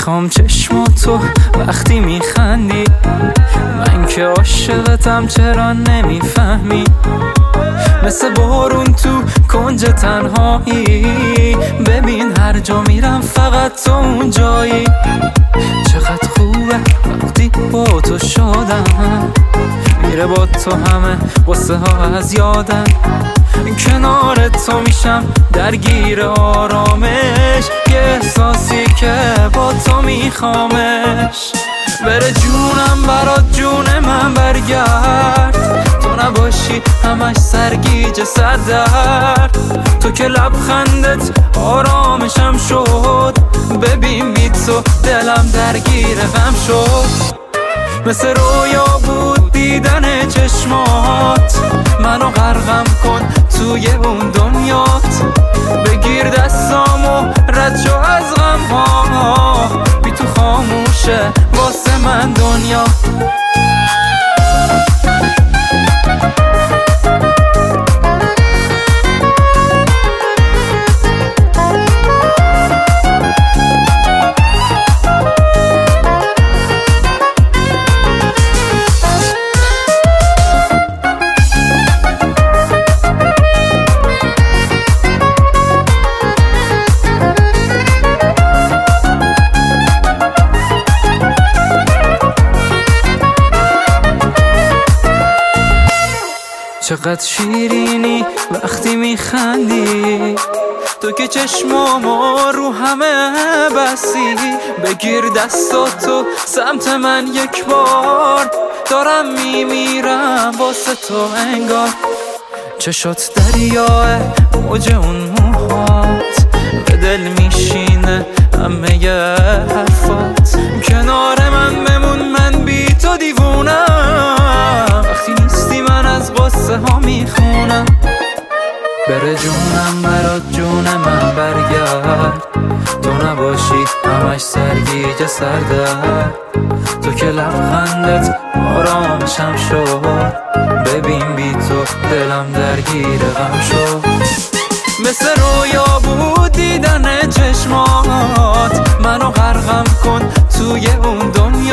میخوام چشماتو وقتی میخندی، من که عاشقتم چرا نمیفهمی؟ مثل بارون تو کنج تنهایی، ببین هر جا میرم فقط تو اونجایی. چقدر خوبه وقتی با تو شدم، میره با تو همه قصه ها از یادم. کنار تو میشم درگیر آرامش، یه احساسی که با تو میخوامش. بره جونم برات جون من برگرد، تو نباشی همش سرگیجه سردرد. تو که لبخندت آرامشم شد، ببین بی تو دلم درگیر غم شد. مثل رویا بود دیدن چشمات، منو غرقم کن توی اون دنیات. بگیر دستامو رد شو از غم ها، بی تو خاموشه واسه من دنیا. چقدر شیرینی وقتی میخندی، تو که چشمامو رو همه بستی. بگیر دستاتو سمت من یک بار، دارم میمیرم واسه تو انگار. چشات دریاه موج اون موهات، به دل میشینه همه حرفات. کنار من بمون من بی تو دیوونم، وقتی نیستی من از قصه ها میخونم. بره جونم برات جون من برگرد، تو نباشی همش سرگیجه سردرد. تو که لبخندت آرامشم شد، ببین بی تو دلم درگیر غم شد. مثل رویا بود دیدن چشمات، منو غرقم کن توی اون دنیا.